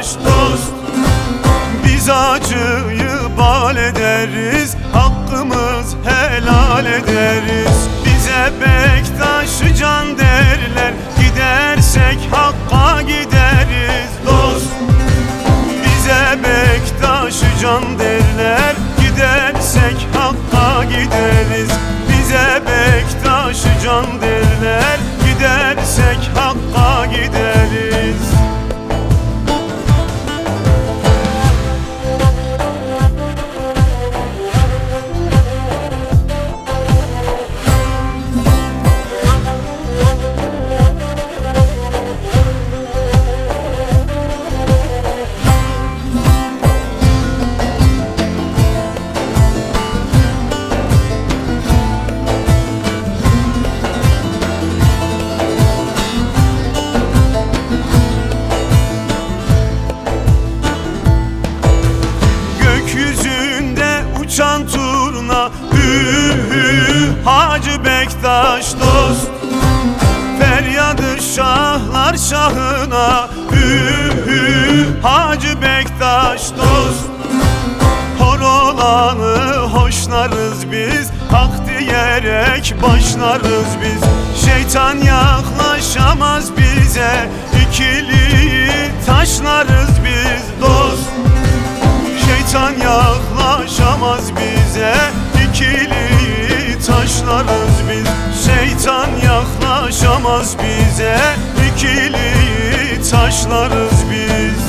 Bektaş dost. Biz acıyı bal ederiz, hakkımız helal ederiz. Bize Bektaş can derler, gidersek Hakk'a gideriz dost. Bize Bektaş can derler, gidersek Hakk'a gideriz. Bize Bektaş can derler, gidersek Hakk'a gideriz. Uçan turna hü hü Hacı Bektaş dost. Feryadı şahlar şahına hü hü Hacı Bektaş dost. Hor olanı hoşlarız biz, hak diyerek başlarız biz. Şeytan yaklaşamaz bize, ikili taşlarız biz dost. Şeytan yaklaşamaz bize, ikili taşlarız biz. Şeytan yaklaşamaz bize, ikili taşlarız biz.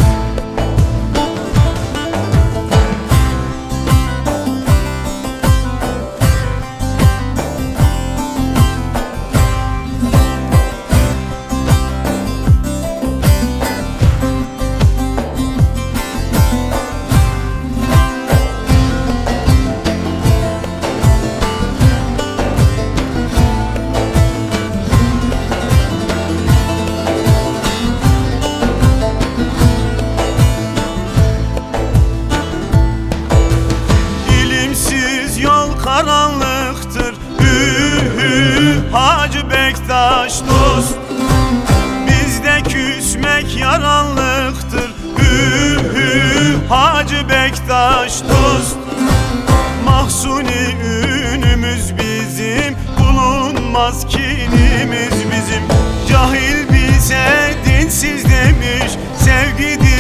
Karanlıktır hü hü Hacı Bektaş dost. Bizde küsmek yaranlıktır hü hü Hacı Bektaş dost. Mahsuni ünümüz bizim, bulunmaz kinimiz bizim. Cahil bize dinsiz demiş, sevgi